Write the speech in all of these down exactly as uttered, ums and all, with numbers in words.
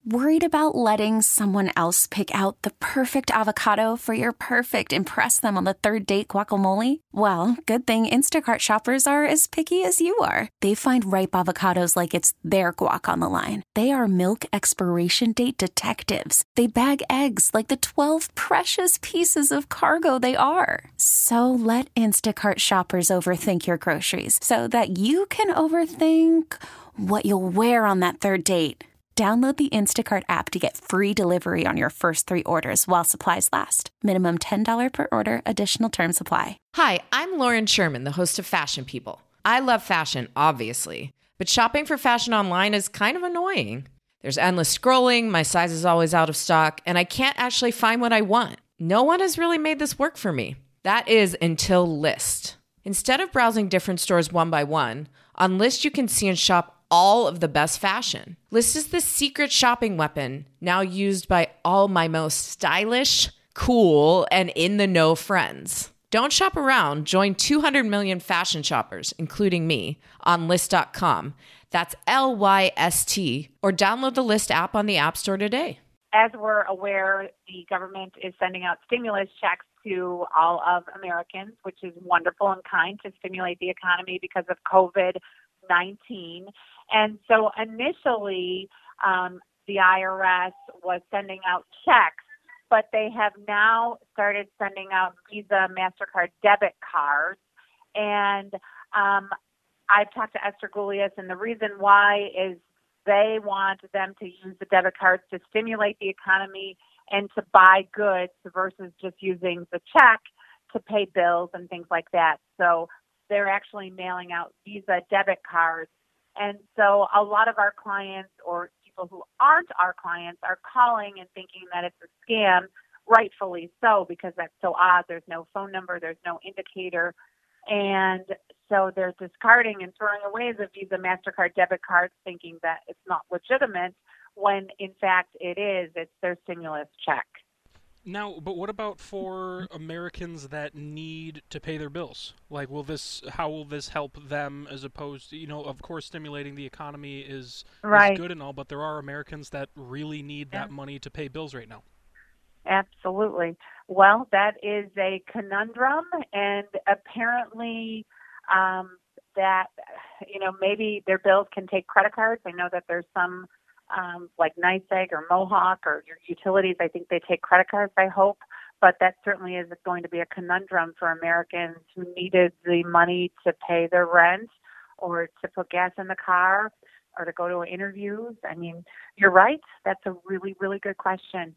Worried about letting someone else pick out the perfect avocado for your perfect impress them on the third date guacamole? Well, good thing Instacart shoppers are as picky as you are. They find ripe avocados like it's their guac on the line. They are milk expiration date detectives. They bag eggs like the twelve precious pieces of cargo they are. So let Instacart shoppers overthink your groceries so that you can overthink what you'll wear on that third date. Download the Instacart app to get free delivery on your first three orders while supplies last. Minimum ten dollars per order. Additional terms apply. Hi, I'm Lauren Sherman, the host of Fashion People. I love fashion, obviously, but shopping for fashion online is kind of annoying. There's endless scrolling, my size is always out of stock, and I can't actually find what I want. No one has really made this work for me. That is until Lyst. Instead of browsing different stores one by one, on Lyst you can see and shop all of the best fashion. Lyst is the secret shopping weapon now used by all my most stylish, cool, and in-the-know friends. Don't shop around. Join two hundred million fashion shoppers, including me, on Lyst dot com. That's L Y S T, or download the Lyst app on the App Store today. As we're aware, the government is sending out stimulus checks to all of Americans, which is wonderful and kind to stimulate the economy because of COVID nineteen. And so initially, um, the I R S was sending out checks, but they have now started sending out Visa, MasterCard debit cards. And um, I've talked to Esther Gulias, and the reason why is they want them to use the debit cards to stimulate the economy and to buy goods versus just using the check to pay bills and things like that. So they're actually mailing out Visa debit cards. And so a lot of our clients or people who aren't our clients are calling and thinking that it's a scam, rightfully so, because that's so odd. There's no phone number, there's no indicator. And so they're discarding and throwing away the Visa, MasterCard debit cards, thinking that it's not legitimate, when in fact it is. It's their stimulus check. Now, but what about for Americans that need to pay their bills? Like, will this, how will this help them as opposed to, you know, of course, stimulating the economy is, right. is good and all, but there are Americans that really need that yeah. money to pay bills right now. Absolutely. Well, that is a conundrum, and apparently um, that, you know, maybe their bills can take credit cards. I know that there's some Um, like NYSEG or Mohawk or your utilities, I think they take credit cards, I hope. But that certainly is going to be a conundrum for Americans who needed the money to pay their rent or to put gas in the car or to go to interviews. I mean, you're right. That's a really, really good question.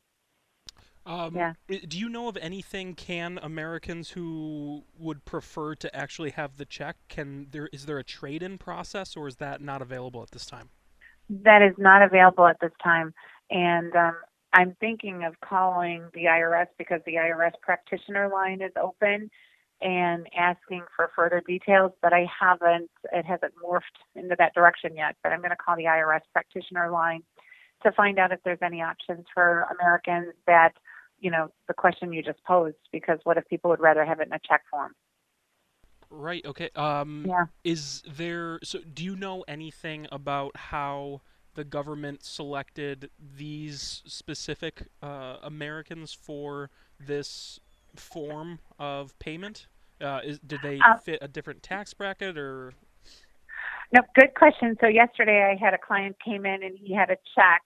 Um, yeah. Do you know of anything, can Americans who would prefer to actually have the check, can there is there a trade-in process, or is that not available at this time? That is not available at this time. And um, I'm thinking of calling the I R S because the I R S practitioner line is open and asking for further details, but I haven't, it hasn't morphed into that direction yet. But I'm going to call the I R S practitioner line to find out if there's any options for Americans that, you know, the question you just posed, because what if people would rather have it in a check form? Right, okay. Um, yeah. Is there, so do you know anything about how the government selected these specific uh, Americans for this form of payment? Uh, is, did they uh, fit a different tax bracket or? No, good question. So yesterday I had a client came in and he had a check,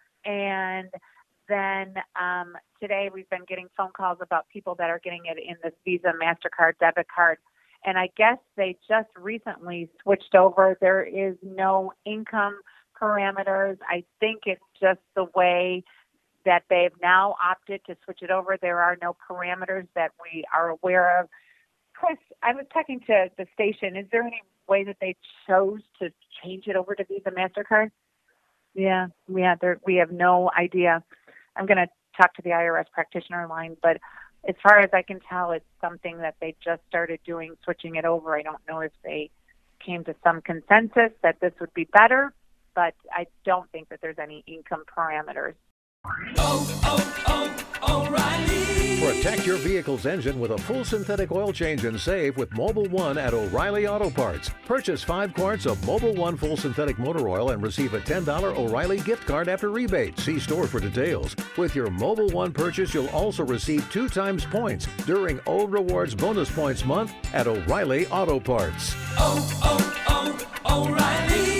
and then um, today we've been getting phone calls about people that are getting it in this Visa, MasterCard, debit card. And I guess they just recently switched over. There is no income parameters. I think it's just the way that they've now opted to switch it over. There are no parameters that we are aware of. Chris, I was talking to the station. Is there any way that they chose to change it over to Visa, MasterCard? Yeah, yeah, there, we have no idea. I'm going to talk to the I R S practitioner line, but as far as I can tell, it's something that they just started doing, switching it over. I don't know if they came to some consensus that this would be better, but I don't think that there's any income parameters. oh, oh, oh, O'Reilly. Protect your vehicle's engine with a full synthetic oil change and save with Mobil one at O'Reilly Auto Parts. Purchase five quarts of Mobil one full synthetic motor oil and receive a ten dollars O'Reilly gift card after rebate. See store for details. With your Mobil one purchase, you'll also receive two times points during O Rewards Bonus Points Month at O'Reilly Auto Parts. Oh, oh, oh, O'Reilly.